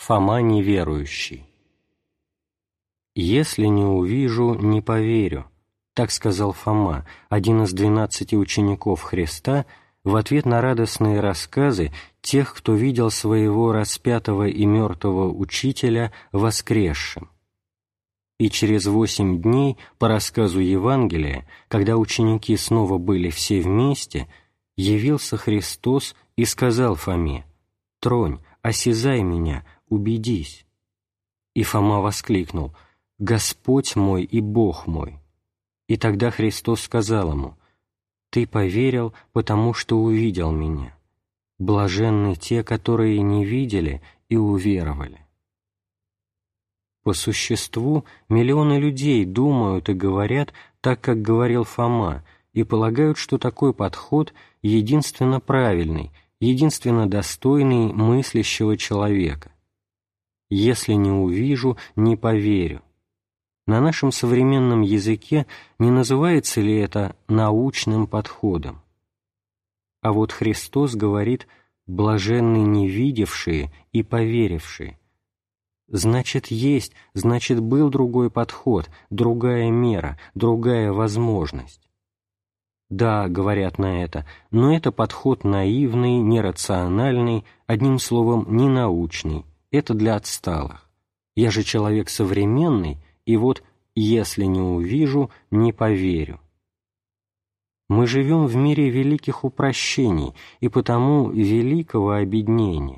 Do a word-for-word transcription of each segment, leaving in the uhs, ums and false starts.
Фома неверующий. «Если не увижу, не поверю», — так сказал Фома, один из двенадцати учеников Христа, в ответ на радостные рассказы тех, кто видел своего распятого и мертвого учителя воскресшим. И через восемь дней, по рассказу Евангелия, когда ученики снова были все вместе, явился Христос и сказал Фоме: «Тронь, осязай меня, убедись». И Фома воскликнул: «Господь мой и Бог мой». И тогда Христос сказал ему: «Ты поверил, потому что увидел меня. Блаженны те, которые не видели и уверовали». По существу, миллионы людей думают и говорят так, как говорил Фома, и полагают, что такой подход единственно правильный, единственно достойный мыслящего человека. «Если не увижу, не поверю». На нашем современном языке не называется ли это научным подходом? А вот Христос говорит: «блаженны не видевшие и поверившие». Значит, есть, значит, был другой подход, другая мера, другая возможность. Да, говорят на это, но это подход наивный, нерациональный, одним словом, ненаучный, это для отсталых. Я же человек современный, и вот, если не увижу, не поверю. Мы живем в мире великих упрощений и потому великого обеднения.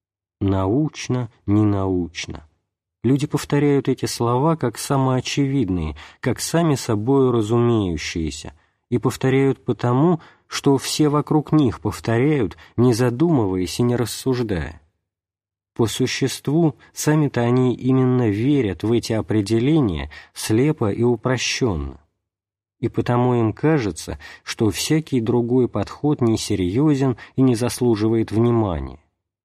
Научно, ненаучно. Люди повторяют эти слова как самоочевидные, как сами собою разумеющиеся, и повторяют потому, что все вокруг них повторяют, не задумываясь и не рассуждая. По существу, сами-то они именно верят в эти определения слепо и упрощенно. И потому им кажется, что всякий другой подход несерьезен и не заслуживает внимания.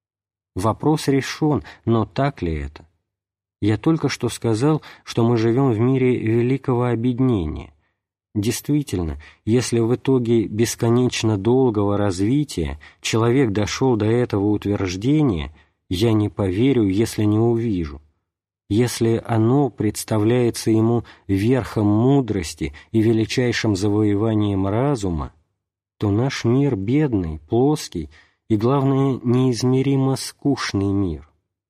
Вопрос решен, но так ли это? Я только что сказал, что мы живем в мире великого обеднения. Действительно, если в итоге бесконечно долгого развития человек дошел до этого утверждения «я не поверю, если не увижу», если оно представляется ему верхом мудрости и величайшим завоеванием разума, то наш мир бедный, плоский и, главное, неизмеримо скучный мир.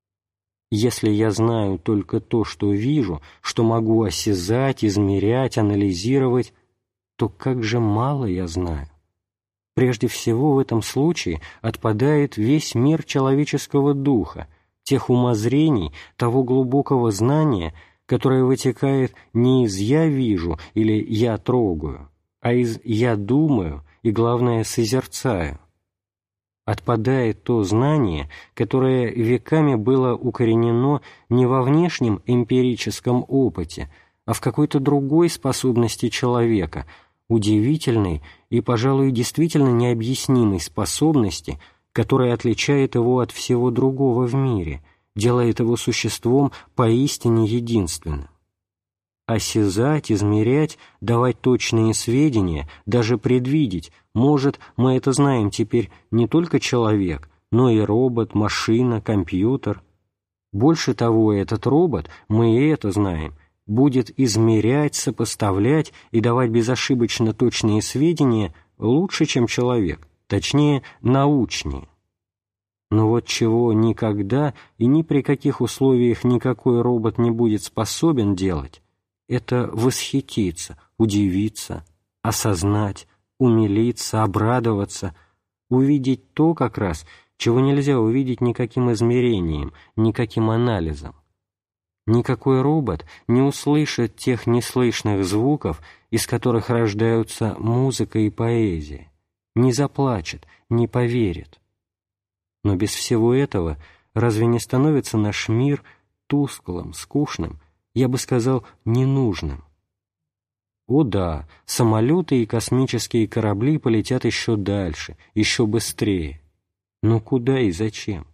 Если я знаю только то, что вижу, что могу осязать, измерять, анализировать, то как же мало я знаю. Прежде всего в этом случае отпадает весь мир человеческого духа, тех умозрений, того глубокого знания, которое вытекает не из «я вижу» или «я трогаю», а из «я думаю» и, главное, «созерцаю». Отпадает то знание, которое веками было укоренено не во внешнем эмпирическом опыте, а в какой-то другой способности человека, удивительной и, пожалуй, действительно необъяснимой способности, которая отличает его от всего другого в мире, делает его существом поистине единственным. Осязать, измерять, давать точные сведения, даже предвидеть может, мы это знаем теперь, не только человек, но и робот, машина, компьютер. Больше того, этот робот, мы и это знаем, будет измерять, сопоставлять и давать безошибочно точные сведения лучше, чем человек, точнее, научнее. Но вот чего никогда и ни при каких условиях никакой робот не будет способен делать, это восхититься, удивиться, осознать, умилиться, обрадоваться, увидеть то как раз, чего нельзя увидеть никаким измерением, никаким анализом. Никакой робот не услышит тех неслышных звуков, из которых рождаются музыка и поэзия, не заплачет, не поверит. Но без всего этого разве не становится наш мир тусклым, скучным, я бы сказал, ненужным? О да, самолеты и космические корабли полетят еще дальше, еще быстрее. Но куда и зачем?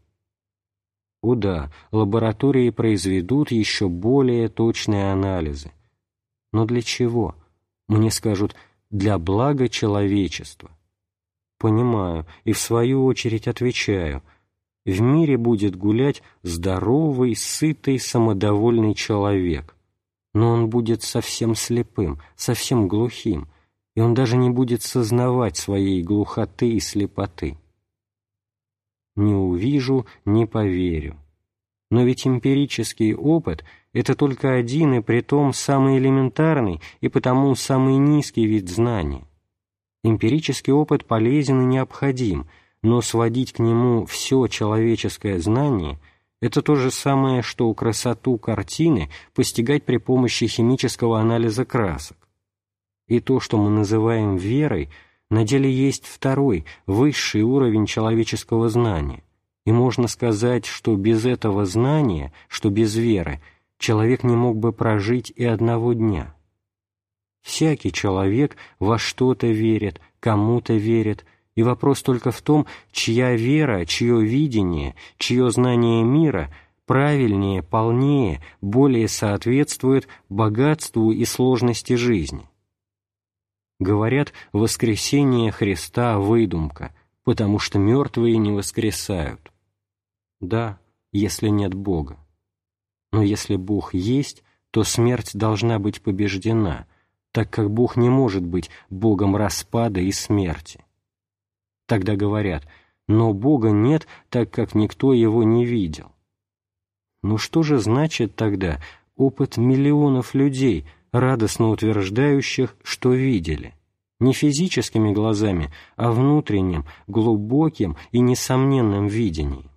О да, лаборатории произведут еще более точные анализы. Но для чего? Мне скажут, для блага человечества. Понимаю и в свою очередь отвечаю, в мире будет гулять здоровый, сытый, самодовольный человек, но он будет совсем слепым, совсем глухим, и он даже не будет сознавать своей глухоты и слепоты. Не увижу, не поверю. Но ведь эмпирический опыт — это только один и притом самый элементарный и потому самый низкий вид знания. Эмпирический опыт полезен и необходим, но сводить к нему все человеческое знание — это то же самое, что красоту картины постигать при помощи химического анализа красок. И то, что мы называем верой, на деле есть второй, высший уровень человеческого знания. И можно сказать, что без этого знания, что без веры, человек не мог бы прожить и одного дня. Всякий человек во что-то верит, кому-то верит, и вопрос только в том, чья вера, чье видение, чье знание мира правильнее, полнее, более соответствует богатству и сложности жизни. Говорят, воскресение Христа – выдумка, потому что мертвые не воскресают. Да, если нет Бога. Но если Бог есть, то смерть должна быть побеждена, так как Бог не может быть Богом распада и смерти. Тогда говорят, но Бога нет, так как никто Его не видел. Ну что же значит тогда опыт миллионов людей, радостно утверждающих, что видели? Не физическими глазами, а внутренним, глубоким и несомненным видением.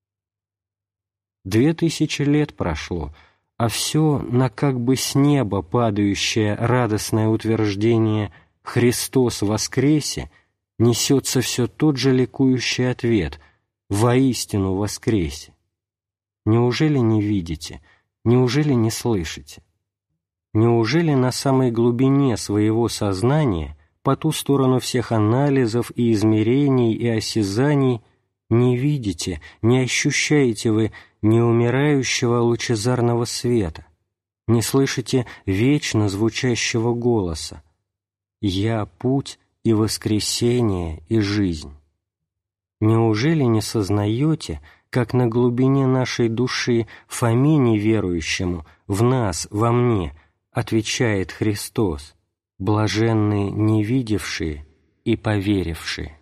Две тысячи лет прошло, а все на как бы с неба падающее радостное утверждение «Христос воскресе» несется все тот же ликующий ответ «Воистину воскресе». Неужели не видите? Неужели не слышите? Неужели на самой глубине своего сознания, по ту сторону всех анализов и измерений и осязаний, не видите, не ощущаете вы неумирающего лучезарного света, не слышите вечно звучащего голоса «Я — путь и воскресение и жизнь». Неужели не сознаете, как на глубине нашей души Фоме неверующему, в нас, во мне, отвечает Христос: «Блаженны не видевшие и поверившие».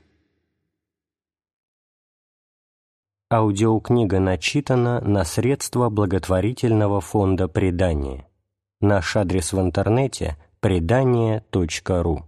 Аудиокнига начитана на средства благотворительного фонда «Предание». Наш адрес в интернете – предание точка ру.